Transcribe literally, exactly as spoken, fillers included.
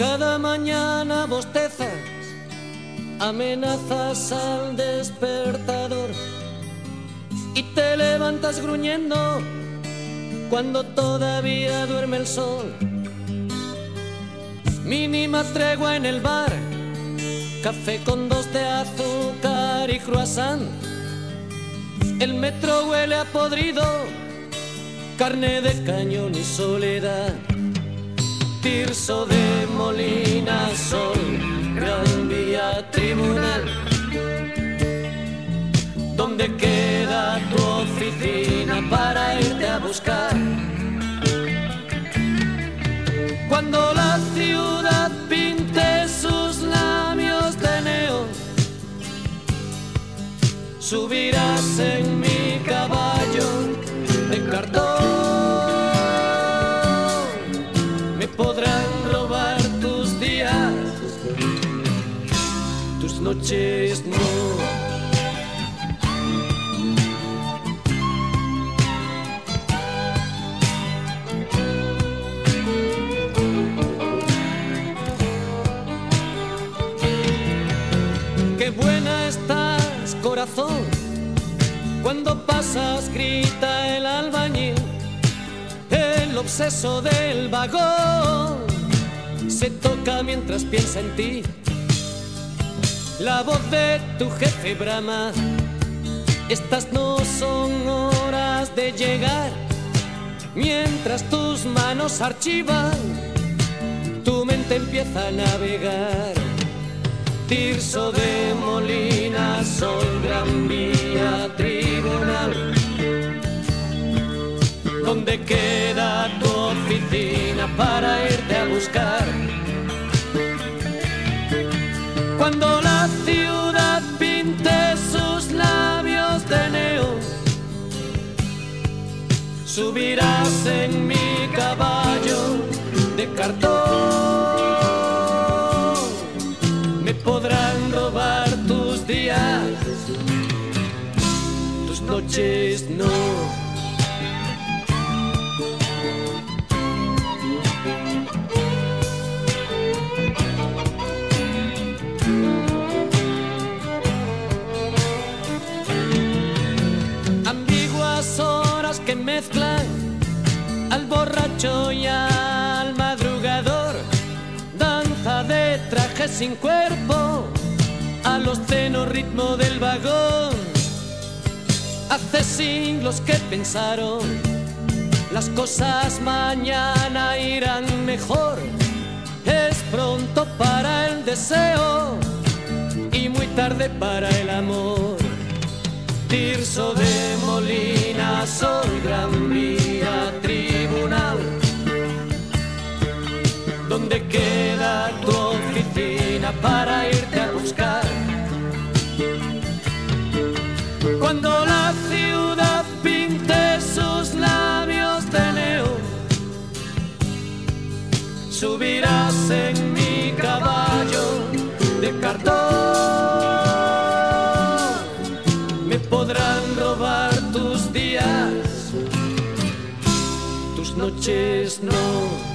Cada mañana bostezas, amenazas al despertador y te levantas gruñendo cuando todavía duerme el sol. Mínima tregua en el bar, café con dos de azúcar y croissant. El metro huele a podrido, carne de cañón y soledad. Tirso de Molina, Sol, Gran Vía, Tribunal. ¿Dónde queda tu oficina para irte a buscar? Cuando la ciudad pinte sus labios de neón, subirás en mi caballo de cartón. Me podrán robar tus días, tus noches no. Qué buena estás, corazón, cuando pasas grita el albañil. El obseso del vagón se toca mientras piensa en ti. La voz de tu jefe brama, estas no son horas de llegar. Mientras tus manos archivan, tu mente empieza a navegar. Tirso de Molina, Sol, Gran Vía, Tribunal. ¿Dónde queda tu oficina para irte a buscar? Cuando la ciudad pinte sus labios de neón, subirás en mi caballo de cartón. Me podrán robar tus días, tus noches no. Ambiguas horas que mezclan al borracho y al madrugador. Danza de trajes sin cuerpo al obsceno ritmo del vagón. Hace siglos que pensaron las cosas mañana irán mejor. Es pronto para el deseo y muy tarde para el amor. Tirso de Molina, Sol, Gran Vía, Tribunal. ¿Dónde queda tu oficina para irte a buscar? Cuando la ciudad pinte sus labios de neón, subirás en mi caballo de cartón. Me podrán robar tus días, tus noches no.